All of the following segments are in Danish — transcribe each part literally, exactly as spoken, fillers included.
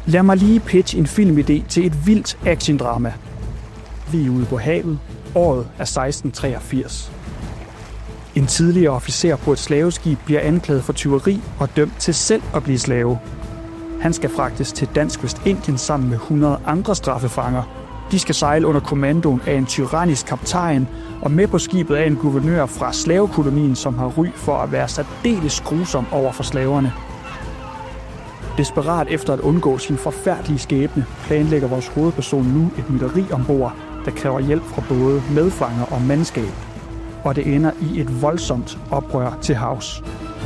Lad mig lige pitche en filmidé til et vildt actiondrama. Vi er ude på havet. Året er seksten treogfirs. En tidligere officer på et slaveskib bliver anklaget for tyveri og dømt til selv at blive slave. Han skal fragtes til Dansk Vestindien sammen med hundrede andre straffefanger. De skal sejle under kommandoen af en tyrannisk kaptajn, og med på skibet er en guvernør fra slavekolonien, som har ry for at være særdeles grusom over for slaverne. Desperat efter at undgå sin forfærdelige skæbne, planlægger vores hovedperson nu et mytteri ombord, der kræver hjælp fra både medfanger og mandskab. Og det ender i et voldsomt oprør til havs.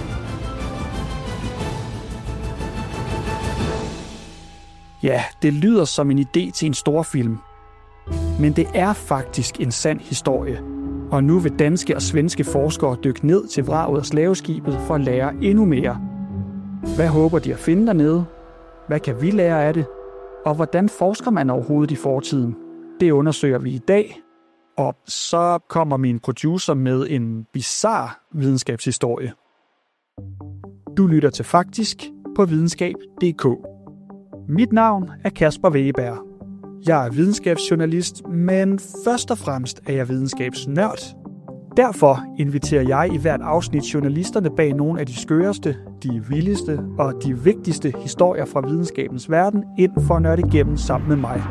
Ja, det lyder som en idé til en stor film. Men det er faktisk en sand historie. Og nu vil danske og svenske forskere dykke ned til vraget af slaveskibet for at lære endnu mere. Hvad håber de at finde dernede? Hvad kan vi lære af det? Og hvordan forsker man overhovedet i fortiden? Det undersøger vi i dag. Og så kommer min producer med en bizarre videnskabshistorie. Du lytter til Faktisk på videnskab punktum d k. Mit navn er Kasper Wegeberg. Jeg er videnskabsjournalist, men først og fremmest er jeg videnskabsnørd. Derfor inviterer jeg i hvert afsnit journalisterne bag nogle af de skøreste, de vildeste og de vigtigste historier fra videnskabens verden ind for at nørde igennem sammen med mig.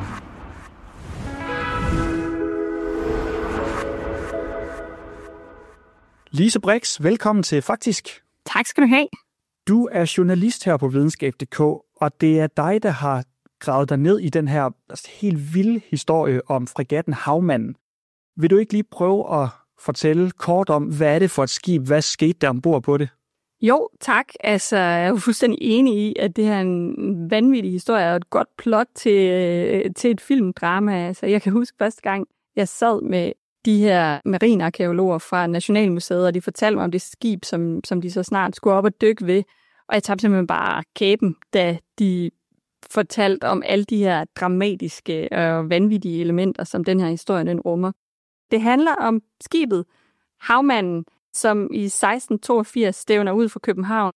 Lise Brix, velkommen til Faktisk. Tak skal du have. Du er journalist her på videnskab punktum d k, og det er dig, der har gravet dig ned i den her altså, helt vilde historie om fregatten Havmanden. Vil du ikke lige prøve at fortælle kort om, hvad er det for et skib? Hvad skete der ombord på det? Jo, tak. Altså, jeg er jo fuldstændig enig i, at det her er en vanvittig historie og et godt plot til, øh, til et filmdrama. Altså, jeg kan huske første gang, jeg sad med de her marinearkæologer fra Nationalmuseet, og de fortalte mig om det skib, som, som de så snart skulle op og dykke ved. Og jeg tabte simpelthen bare kæben, da de fortalte om alle de her dramatiske og vanvittige elementer, som den her historie den rummer. Det handler om skibet Havmanden, som i seksten toogfirs stævner ud fra København.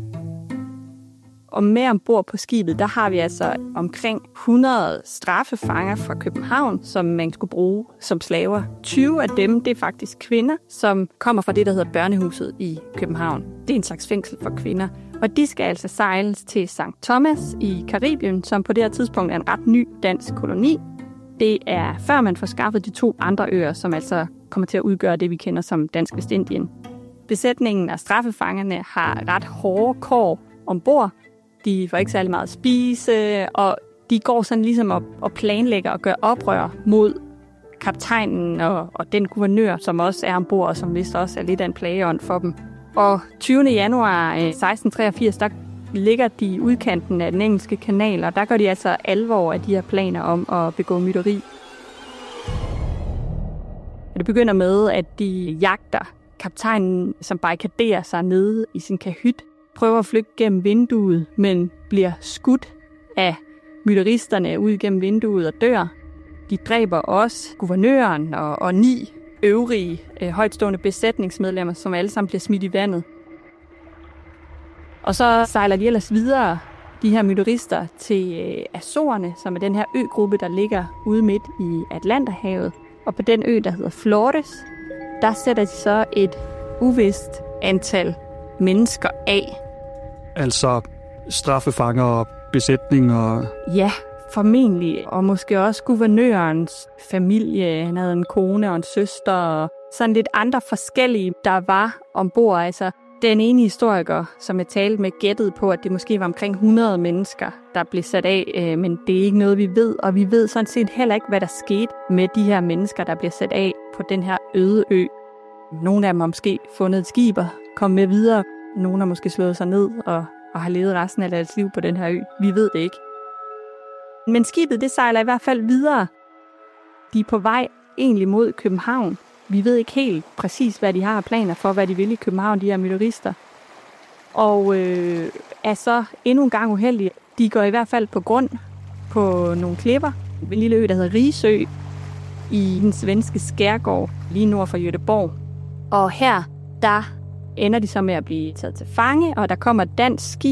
Og med ombord på skibet, der har vi altså omkring hundrede straffefanger fra København, som man skulle bruge som slaver. tyve af dem, det er faktisk kvinder, som kommer fra det, der hedder Børnehuset i København. Det er en slags fængsel for kvinder. Og de skal altså sejles til Sankt Thomas i Karibien, som på det her tidspunkt er en ret ny dansk koloni. Det er før man får skaffet de to andre øer, som altså kommer til at udgøre det, vi kender som Dansk Vestindien. Besætningen af straffefangerne har ret hårde kår ombord. De får ikke særlig meget at spise, og de går sådan ligesom op og planlægger og gør oprør mod kaptajnen og, og den guvernør, som også er ombord, og som vist også er lidt af en plageånd for dem. Og tyvende januar seksten treogfirs, der ligger de i udkanten af den engelske kanal, og der gør de altså alvor af de her planer om at begå mytteri. Det begynder med, at de jagter kaptajnen, som barrikaderer sig nede i sin kahyt, prøver at flygte gennem vinduet, men bliver skudt af mytteristerne ud gennem vinduet og dør. De dræber også guvernøren og, og ni øvrige øh, højtstående besætningsmedlemmer, som alle sammen bliver smidt i vandet. Og så sejler de ellers videre, de her mytterister, til øh, Azorerne, som er den her øgruppe, der ligger ude midt i Atlanterhavet. Og på den ø, der hedder Flores, der sætter de så et uvist antal mennesker af. Altså straffefanger og besætning og... Ja, formentlig. Og måske også guvernørens familie. Han havde en kone og en søster. Og sådan lidt andre forskellige, der var ombord. Altså, den ene historiker, som jeg talte med, gættede på, at det måske var omkring hundrede mennesker, der blev sat af. Men det er ikke noget, vi ved. Og vi ved sådan set heller ikke, hvad der skete med de her mennesker, der bliver sat af på den her øde ø. Nogle af dem har måske fundet et skib og kommet med videre. Nogle har måske slået sig ned og, og har levet resten af deres liv på den her ø. Vi ved det ikke. Men skibet, det sejler i hvert fald videre. De er på vej egentlig mod København. Vi ved ikke helt præcis, hvad de har planer for, hvad de vil i København, de her mytterister. Og øh, er så endnu en gang uheldige. De går i hvert fald på grund på nogle klipper. En lille ø, der hedder Risø, i den svenske skærgård, lige nord for Göteborg. Og her, der ender de så med at blive taget til fange, og der kommer et dansk skib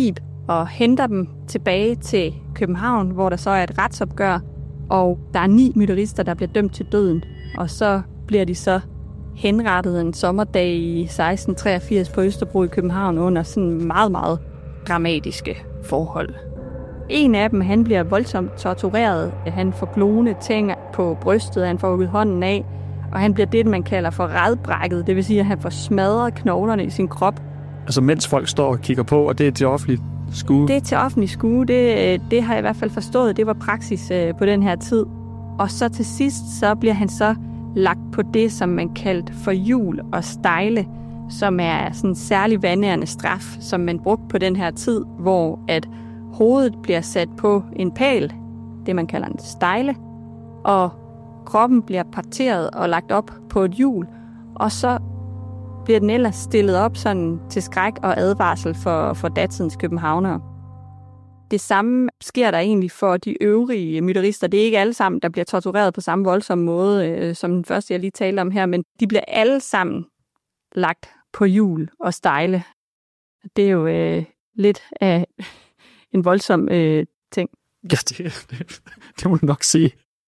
og henter dem tilbage til København, hvor der så er et retsopgør, og der er ni mytterister, der bliver dømt til døden, og så bliver de så henrettet en sommerdag i seksten treogfirs på Østerbro i København under sådan meget, meget dramatiske forhold. En af dem, han bliver voldsomt tortureret. Han får glående ting på brystet, han får hugget hånden af, og han bliver det, man kalder for radbrækket, det vil sige, at han får smadret knoglerne i sin krop. Altså mens folk står og kigger på, og det er til offentlig skue? Det er til offentlig skue, det, det har jeg i hvert fald forstået, det var praksis på den her tid. Og så til sidst, så bliver han så lagt på det, som man kaldte for hjul og stejle, som er sådan en særlig vandærende straf, som man brugte på den her tid, hvor at hovedet bliver sat på en pæl, det man kalder en stejle, og kroppen bliver parteret og lagt op på et hjul, og så bliver den ellers stillet op sådan til skræk og advarsel for, for datidens københavnere. Det samme sker der egentlig for de øvrige mytterister. Det er ikke alle sammen, der bliver tortureret på samme voldsomme måde, øh, som den første, jeg lige talte om her, men de bliver alle sammen lagt på hjul og stejle. Det er jo øh, lidt af en voldsom øh, ting. Ja, det, det, det må du nok sige.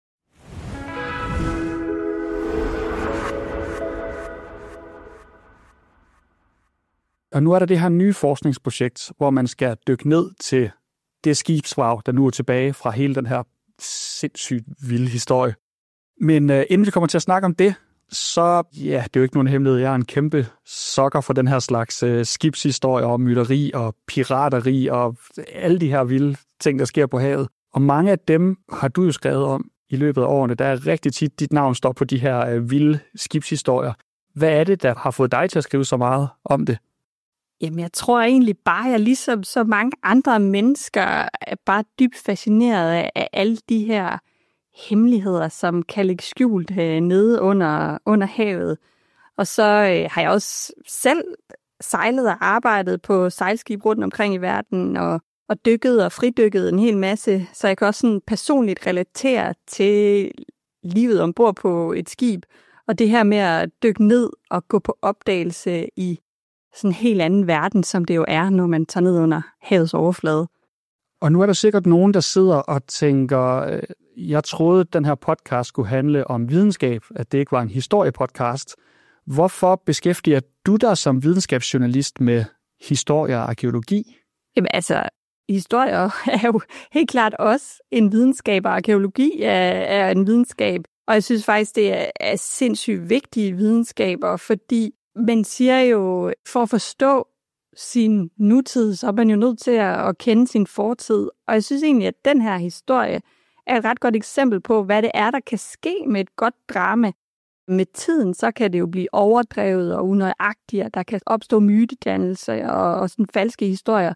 Og nu er der det her nye forskningsprojekt, hvor man skal dykke ned til det skibsvrag, der nu er tilbage fra hele den her sindssygt vilde historie. Men uh, inden vi kommer til at snakke om det, så ja, det er jo ikke nogen hemmelighed. Jeg er en kæmpe sokker for den her slags uh, skibshistorie og mytteri og pirateri og alle de her vilde ting, der sker på havet. Og mange af dem har du jo skrevet om i løbet af årene. Der er rigtig tit, dit navn står på de her uh, vilde skibshistorier. Hvad er det, der har fået dig til at skrive så meget om det? Jamen, jeg tror egentlig bare, at jeg ligesom så mange andre mennesker er bare dybt fascineret af alle de her hemmeligheder, som kan ligge skjult øh, nede under, under havet. Og så øh, har jeg også selv sejlet og arbejdet på sejlskib rundt omkring i verden, og, og dykket og fridykket en hel masse, så jeg kan også sådan personligt relatere til livet ombord på et skib, og det her med at dykke ned og gå på opdagelse i sådan en helt anden verden, som det jo er, når man tager ned under havets overflade. Og nu er der sikkert nogen, der sidder og tænker, jeg troede, at den her podcast skulle handle om videnskab, at det ikke var en historiepodcast. Hvorfor beskæftiger du dig som videnskabsjournalist med historie og arkæologi? Jamen altså, historie er jo helt klart også en videnskab, og arkæologi er, er en videnskab. Og jeg synes faktisk, det er, er sindssygt vigtige videnskaber, fordi man siger jo, for at forstå sin nutid, så er man jo nødt til at kende sin fortid. Og jeg synes egentlig, at den her historie er et ret godt eksempel på, hvad det er, der kan ske med et godt drama. Med tiden, så kan det jo blive overdrevet og unøjagtigt, og der kan opstå mytedannelser og, og sådan falske historier.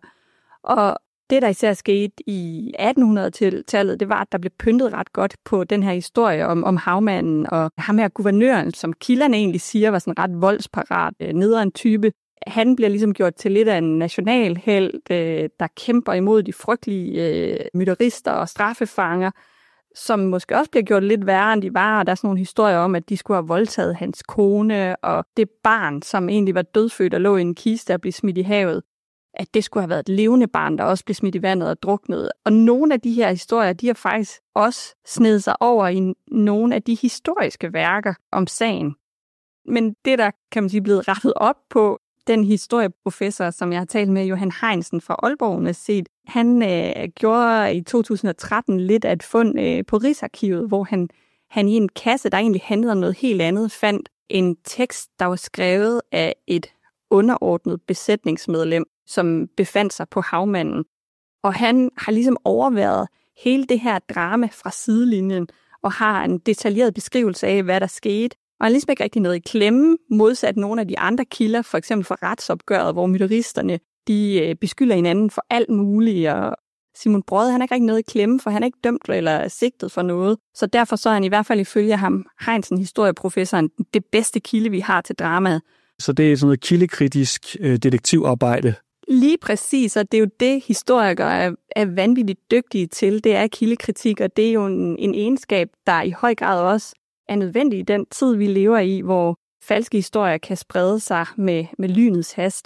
Og det, der især skete i attenhundredetallet, det var, at der blev pyntet ret godt på den her historie om, om havmanden og ham her guvernøren, som kilderne egentlig siger var sådan ret voldsparat, nederen type. Han bliver ligesom gjort til lidt af en nationalhelt, der kæmper imod de frygtelige mytterister og straffefanger, som måske også bliver gjort lidt værre, end de var. Og der er sådan nogle historier om, at de skulle have voldtaget hans kone, og det barn, som egentlig var dødfødt og lå i en kiste og blev smidt i havet, at det skulle have været et levende barn, der også blev smidt i vandet og druknet. Og nogle af de her historier, de har faktisk også snedet sig over i nogle af de historiske værker om sagen. Men det, der kan man sige blevet rettet op på, den historieprofessor, som jeg har talt med, Johan Heinsen fra Aalborg Universitet, han øh, gjorde i to tusind og tretten lidt af et fund øh, på Rigsarkivet, hvor han, han i en kasse, der egentlig handlede om noget helt andet, fandt en tekst, der var skrevet af et underordnet besætningsmedlem, som befandt sig på havmanden. Og han har ligesom overværet hele det her drama fra sidelinjen, og har en detaljeret beskrivelse af, hvad der skete. Og han er ligesom ikke rigtig noget i klemme, modsat nogle af de andre kilder, for eksempel for retsopgøret, hvor mytteristerne de beskylder hinanden for alt muligt. Og Simon Brød, han er ikke rigtig noget i klemme, for han er ikke dømt eller sigtet for noget. Så derfor så er han i hvert fald ifølge ham, Heinsen, historieprofessoren, det bedste kilde, vi har til dramaet. Så det er sådan noget kildekritisk øh, detektivarbejde? Lige præcis, og det er jo det, historikere er, er vanvittigt dygtige til. Det er kildekritik, og det er jo en, en egenskab, der i høj grad også er nødvendig i den tid, vi lever i, hvor falske historier kan sprede sig med, med lynets hast.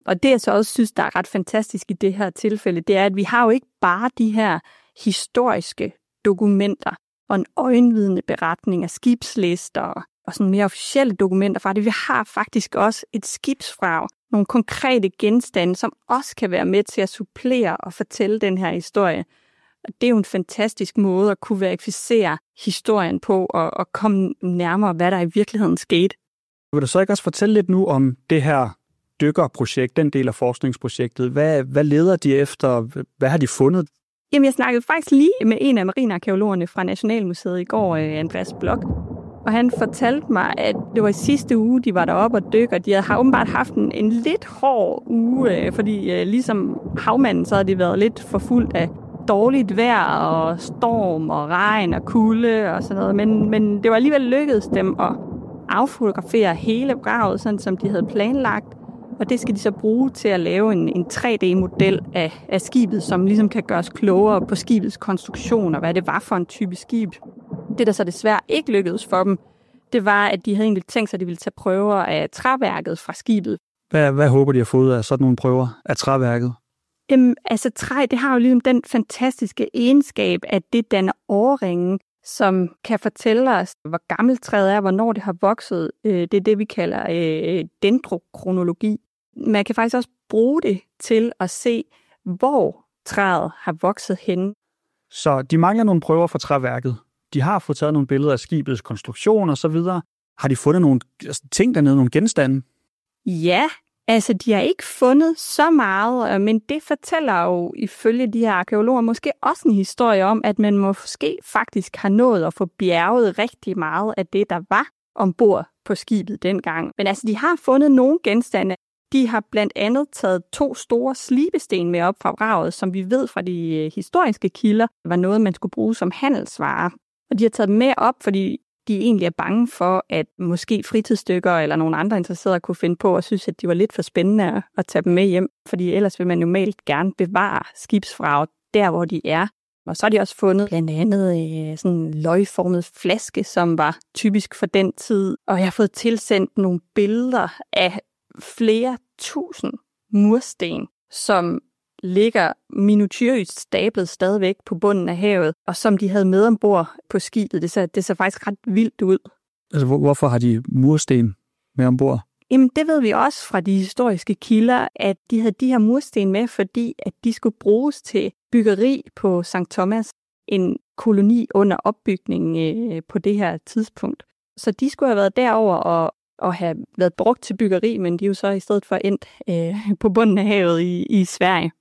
Og det, jeg så også synes, der er ret fantastisk i det her tilfælde, det er, at vi har jo ikke bare de her historiske dokumenter og en øjenvidende beretning af skibslister og sådan mere officielle dokumenter fra det. Vi har faktisk også et skibsvrag, nogle konkrete genstande, som også kan være med til at supplere og fortælle den her historie. Og det er jo en fantastisk måde at kunne verificere historien på og, og komme nærmere, hvad der i virkeligheden skete. Vil du så ikke også fortælle lidt nu om det her dykkerprojekt, den del af forskningsprojektet? Hvad, hvad leder de efter? Hvad har de fundet? Jamen, jeg snakkede faktisk lige med en af marinearkæologerne fra Nationalmuseet i går, Andreas Blok, og han fortalte mig, at det var i sidste uge, de var deroppe og dykke, og de havde åbenbart haft en, en lidt hård uge, fordi ligesom havmanden, så havde de været lidt forfulgt af dårligt vejr og storm og regn og kulde og sådan noget, men, men det var alligevel lykkedes dem at affotografere hele vraget, sådan som de havde planlagt, og det skal de så bruge til at lave en, en tre D-model af, af skibet, som ligesom kan gøres klogere på skibets konstruktion og hvad det var for en type skib. Det, der så desværre ikke lykkedes for dem, det var, at de havde egentlig tænkt sig, at de ville tage prøver af træværket fra skibet. Hvad, hvad håber de at få ud af sådan nogle prøver af træværket? Jamen, altså træ, det har jo ligesom den fantastiske egenskab, at det danner årringe, som kan fortælle os, hvor gammelt træet er, hvornår det har vokset. Det er det, vi kalder øh, dendrokronologi. Man kan faktisk også bruge det til at se, hvor træet har vokset henne. Så de mangler nogle prøver fra træværket. De har fået taget nogle billeder af skibets konstruktion og så videre. Har de fundet nogle ting dernede, nogle genstande? Ja, altså de har ikke fundet så meget, men det fortæller jo ifølge de her arkæologer måske også en historie om, at man måske faktisk har nået at få bjerget rigtig meget af det, der var ombord på skibet dengang. Men altså de har fundet nogle genstande. De har blandt andet taget to store slibesten med op fra vraget, som vi ved fra de historiske kilder, var noget, man skulle bruge som handelsvare. Og de har taget dem med op, fordi de egentlig er bange for, at måske fritidsstykker eller nogle andre interesserede kunne finde på og synes, at de var lidt for spændende at tage dem med hjem. Fordi ellers vil man normalt gerne bevare skibsvrag der, hvor de er. Og så har de også fundet blandt andet sådan en løgformet flaske, som var typisk for den tid. Og jeg har fået tilsendt nogle billeder af flere tusind mursten, som ligger minutiøst stablet stadigvæk på bunden af havet, og som de havde med ombord på skibet. Det ser, det ser faktisk ret vildt ud. Altså, hvorfor har de mursten med ombord? Jamen, det ved vi også fra de historiske kilder, at de havde de her mursten med, fordi at de skulle bruges til byggeri på Sankt Thomas, en koloni under opbygning øh, på det her tidspunkt. Så de skulle have været derover og og have været brugt til byggeri, men de er jo så i stedet for endt øh, på bunden af havet i, i Sverige.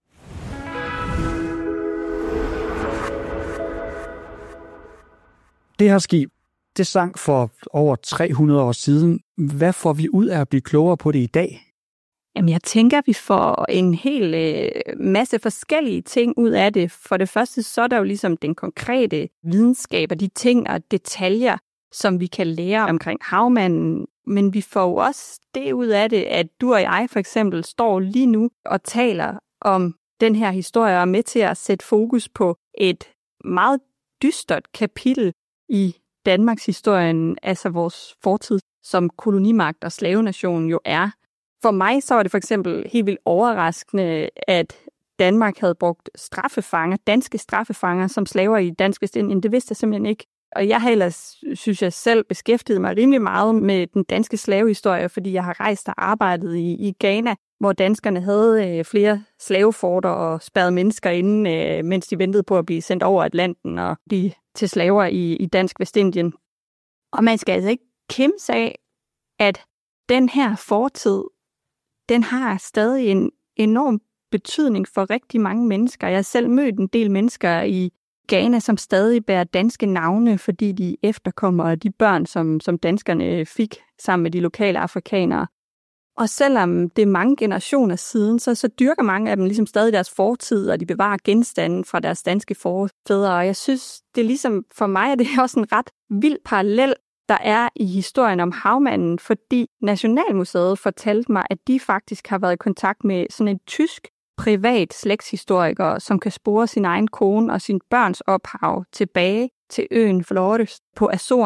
Det her skib, det sank for over tre hundrede år siden. Hvad får vi ud af at blive klogere på det i dag? Jamen, jeg tænker, at vi får en hel øh, masse forskellige ting ud af det. For det første, så er der jo ligesom den konkrete videnskab og de ting og detaljer, som vi kan lære omkring havmanden. Men vi får jo også det ud af det, at du og jeg for eksempel står lige nu og taler om den her historie og er med til at sætte fokus på et meget dystert kapitel i Danmarks historien, altså vores fortid som kolonimagt og slavenation jo er. For mig så var det for eksempel helt vildt overraskende, at Danmark havde brugt straffefanger, danske straffefanger som slaver i Dansk Vestindien. Det vidste jeg simpelthen ikke. Og jeg har ellers, synes jeg selv, beskæftiget mig rimelig meget med den danske slavehistorie, fordi jeg har rejst og arbejdet i, i Ghana, hvor danskerne havde øh, flere slaveforter og spærrede mennesker inde, øh, mens de ventede på at blive sendt over Atlanten og blive til slaver i, i Dansk Vestindien. Og man skal altså ikke kimse af, at den her fortid, den har stadig en enorm betydning for rigtig mange mennesker. Jeg har selv mødt en del mennesker i Ghana, som stadig bærer danske navne, fordi de efterkommer af de børn, som, som danskerne fik sammen med de lokale afrikanere. Og selvom det er mange generationer siden, så, så dyrker mange af dem ligesom stadig deres fortid, og de bevarer genstanden fra deres danske forfædre. Og jeg synes, det er ligesom for mig, at det er også en ret vild parallel, der er i historien om havmanden, fordi Nationalmuseet fortalte mig, at de faktisk har været i kontakt med sådan en tysk privat slægtshistoriker, som kan spore sin egen kone og sin børns ophav tilbage til øen Flores på Azorerne.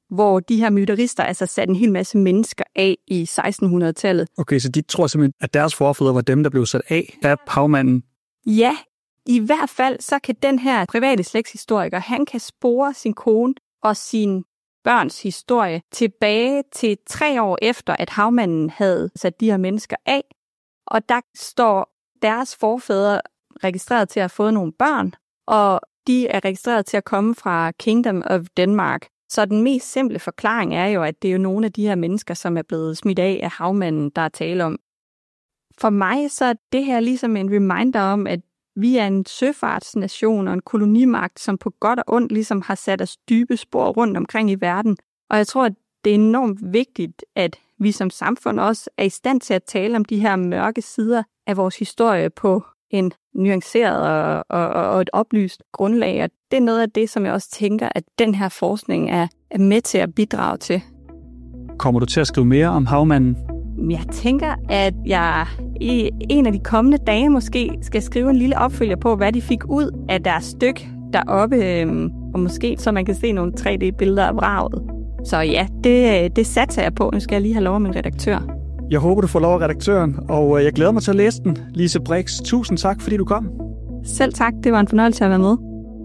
hvor de her mytterister altså satte en hel masse mennesker af i sekstenhundredetallet. Okay, så de tror simpelthen, at deres forfædre var dem, der blev sat af af havmanden? Ja, i hvert fald så kan den her private slægtshistoriker, han kan spore sin kone og sin børns historie tilbage til tre år efter, at havmanden havde sat de her mennesker af. Og der står deres forfædre registreret til at have fået nogle børn, og de er registreret til at komme fra Kingdom of Denmark. Så den mest simple forklaring er jo, at det er jo nogle af de her mennesker, som er blevet smidt af af havmanden, der er tale om. For mig så er det her ligesom en reminder om, at vi er en søfartsnation og en kolonimagt, som på godt og ondt ligesom har sat os dybe spor rundt omkring i verden. Og jeg tror, at det er enormt vigtigt, at vi som samfund også er i stand til at tale om de her mørke sider af vores historie på en nuanceret og, og, og et oplyst grundlag. Og det er noget af det, som jeg også tænker, at den her forskning er, er med til at bidrage til. Kommer du til at skrive mere om havmanden? Jeg tænker, at jeg i en af de kommende dage måske skal skrive en lille opfølger på, hvad de fik ud af deres stykke deroppe, øhm, og måske så man kan se nogle tre D-billeder af vraget. Så ja, det, det satser jeg på. Nu skal jeg lige have lov af min redaktør. Jeg håber, du får lov af redaktøren, og jeg glæder mig til at læse den. Lise Brix, tusind tak, fordi du kom. Selv tak. Det var en fornøjelse at være med.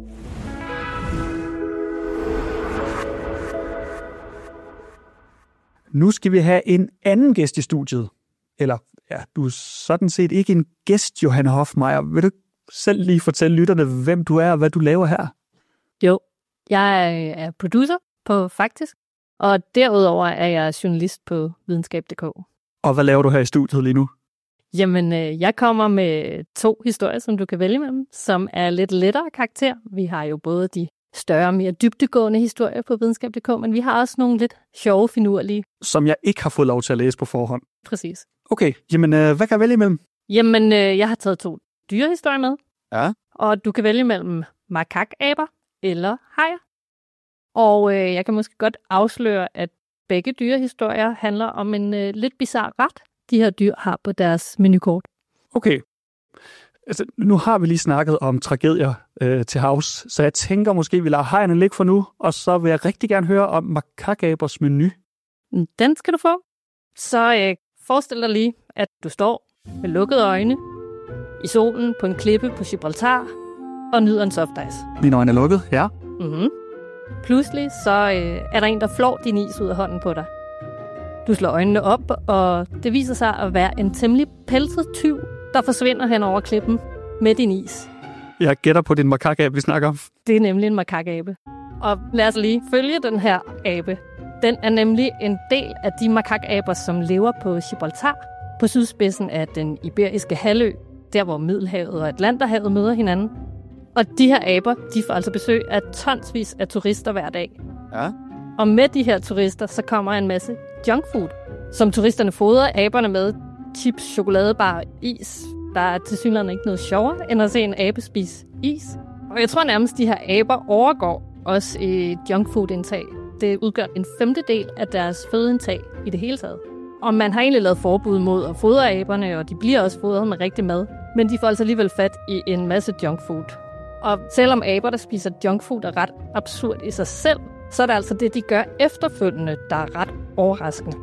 Nu skal vi have en anden gæst i studiet. Eller, ja, du er sådan set ikke en gæst, Johanne Hofmeier. Vil du selv lige fortælle lytterne, hvem du er og hvad du laver her? Jo, jeg er producer på Faktisk, og derudover er jeg journalist på videnskab punktum d k. Og hvad laver du her i studiet lige nu? Jamen, jeg kommer med to historier, som du kan vælge mellem, som er lidt lettere karakter. Vi har jo både de større, mere dybdegående historier på videnskab punktum d k, men vi har også nogle lidt sjove, finurlige. Som jeg ikke har fået lov til at læse på forhånd. Præcis. Okay, jamen hvad kan jeg vælge imellem? Jamen, jeg har taget to dyrehistorier med. Ja. Og du kan vælge mellem makakaber eller hajer. Og øh, jeg kan måske godt afsløre, at begge dyrehistorier handler om en øh, lidt bizarre ret, de her dyr har på deres menukort. Okay. Altså, nu har vi lige snakket om tragedier øh, til havs, så jeg tænker måske, vi lader hajerne ligge for nu, og så vil jeg rigtig gerne høre om makakabers menu. Den skal du få. Så øh, forestil dig lige, at du står med lukkede øjne i solen på en klippe på Gibraltar og nyder en softice. Dine øjne er lukket, ja. Mhm. Pludselig så øh, er der en, der flår din is ud af hånden på dig. Du slår øjnene op, og det viser sig at være en temmelig pelset tyv, der forsvinder hen over klippen med din is. Jeg gætter på din makakabe, vi snakker om. Det er nemlig en makakabe. Og lad os lige følge den her abe. Den er nemlig en del af de makakaber, som lever på Gibraltar, på sydspidsen af den iberiske halvø, der hvor Middelhavet og Atlanterhavet møder hinanden. Og de her aber, de får altså besøg af tonsvis af turister hver dag. Ja. Og med de her turister, så kommer en masse junkfood, som turisterne fodrer aberne med. Chips, chokoladebar, is. Der er tilsyneladende ikke noget sjovere, end at se en abe spise is. Og jeg tror nærmest, de her aber overgår også i junkfood-indtag. Det udgør en femtedel af deres fødeindtag i det hele taget. Og man har egentlig lavet forbud mod at fodre aberne, og de bliver også fodret med rigtig mad. Men de får altså alligevel fat i en masse junkfood. Og selvom aber, der spiser junkfood, er ret absurd i sig selv, så er det altså det, de gør efterfølgende, der er ret overraskende.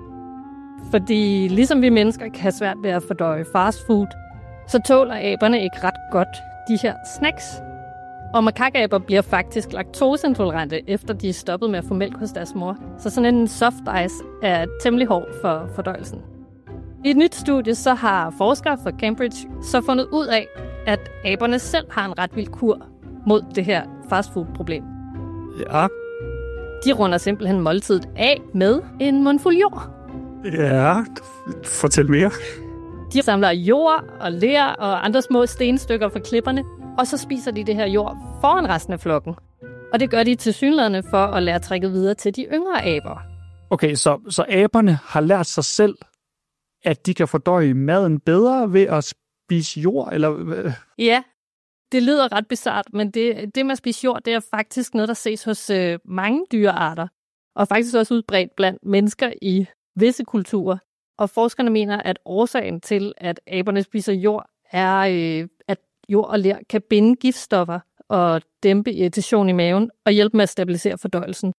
Fordi ligesom vi mennesker kan have svært ved at fordøje fastfood, så tåler aberne ikke ret godt de her snacks. Og makakaber bliver faktisk laktoseintolerante, efter de er stoppet med at få mælk hos deres mor. Så sådan en soft ice er temmelig hård for fordøjelsen. I et nyt studie så har forskere fra Cambridge så fundet ud af, at aberne selv har en ret vild kur mod det her fastfood-problem. Ja. De runder simpelthen måltidet af med en mundfuld jord. Ja, fortæl mere. De samler jord og ler og andre små stenstykker fra klipperne, og så spiser de det her jord foran resten af flokken. Og det gør de tilsyneladende for at lære trækket videre til de yngre aber. Okay, så, så aberne har lært sig selv, at de kan fordøje maden bedre ved at spise jord, eller? Ja, det lyder ret bizart, men det, det med at spise jord, det er faktisk noget, der ses hos øh, mange dyrearter, og faktisk også udbredt blandt mennesker i visse kulturer. Og forskerne mener, at årsagen til, at aberne spiser jord, er, øh, at jord og ler kan binde giftstoffer og dæmpe irritation i maven og hjælpe med at stabilisere fordøjelsen.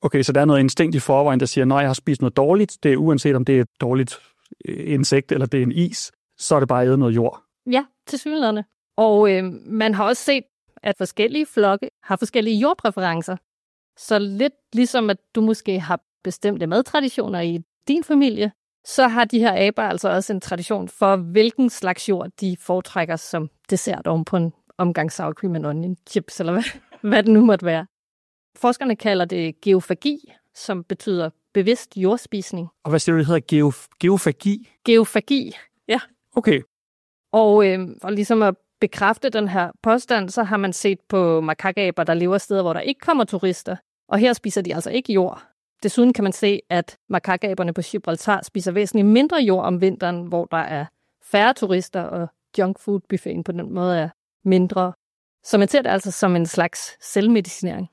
Okay, så der er noget instinkt i forvejen, der siger, når jeg har spist noget dårligt, det er uanset om det er et dårligt insekt eller det er en is, så er det bare at æde noget jord. Ja, tilsyneladende. Og øh, man har også set, at forskellige flokke har forskellige jordpræferencer. Så lidt ligesom, at du måske har bestemte madtraditioner i din familie, så har de her aber altså også en tradition for, hvilken slags jord de foretrækker som dessert oven på en omgang sour cream and onion chips, eller hvad, hvad det nu måtte være. Forskerne kalder det geofagi, som betyder bevidst jordspisning. Og hvad siger du, det hedder? Geof- geofagi? Geofagi, ja. Okay. Og øh, for ligesom at bekræfte den her påstand, så har man set på makakaber, der lever steder, hvor der ikke kommer turister. Og her spiser de altså ikke jord. Desuden kan man se, at makakaberne på Gibraltar spiser væsentligt mindre jord om vinteren, hvor der er færre turister, og junkfood-buffeten på den måde er mindre. Så man ser det altså som en slags selvmedicinering.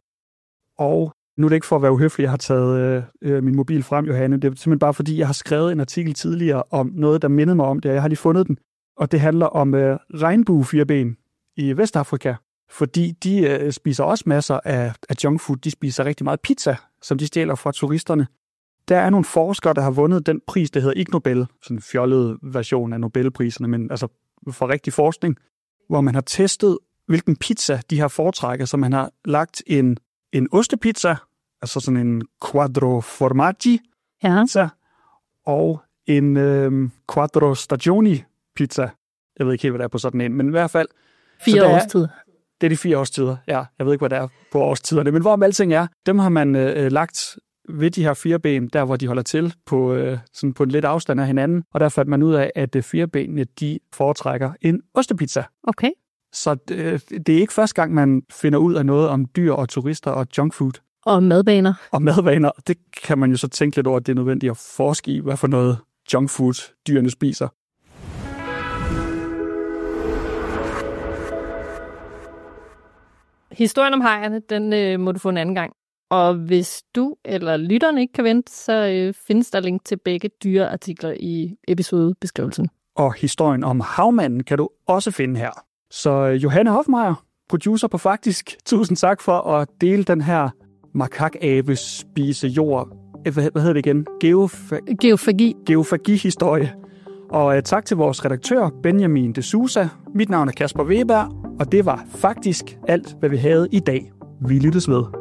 Og nu er det ikke for at være uhøflig, jeg har taget øh, min mobil frem, Johanne. Det er simpelthen bare fordi, jeg har skrevet en artikel tidligere om noget, der mindede mig om det, og jeg har lige fundet den. Og det handler om øh, regnbuefirben i Vestafrika, fordi de øh, spiser også masser af, af junkfood. De spiser rigtig meget pizza, som de stjæler fra turisterne. Der er nogle forskere, der har vundet den pris, der hedder Ig Nobel, sådan en fjollet version af Nobelpriserne, men altså for rigtig forskning, hvor man har testet, hvilken pizza de har foretrækket, så man har lagt en, en ostepizza, altså sådan en quattro formaggi ja. pizza, og en øh, quattro stagioni pizza. Jeg ved ikke helt, hvad der er på sådan en, men i hvert fald... Fire årstider. Det er de fire årstider, ja. Jeg ved ikke, hvad der er på årstiderne, men hvorom alting er, dem har man øh, lagt ved de her fire ben, der hvor de holder til på, øh, sådan på en lidt afstand af hinanden, og der fandt man ud af, at fire benene, de foretrækker en ostepizza. Okay. Så øh, det er ikke første gang, man finder ud af noget om dyr og turister og junkfood. Og madvaner. Og madvaner. Det kan man jo så tænke lidt over, at det er nødvendigt at forske i, hvad for noget junkfood dyrene spiser. Historien om hajerne, den øh, må du få en anden gang. Og hvis du eller lytterne ikke kan vente, så øh, findes der link til begge dyreartikler i episodebeskrivelsen. Og historien om havmanden kan du også finde her. Så øh, Johanne Hoffmeier, producer på Faktisk, tusind tak for at dele den her makakabe spise jord. Hvad, hvad hedder det igen? Geofa- Geofagi. Geofagi-historie. Og øh, tak til vores redaktør, Benjamin de Sousa. Mit navn er Kasper Weber, og det var faktisk alt, hvad vi havde i dag. Vi lyttes ved.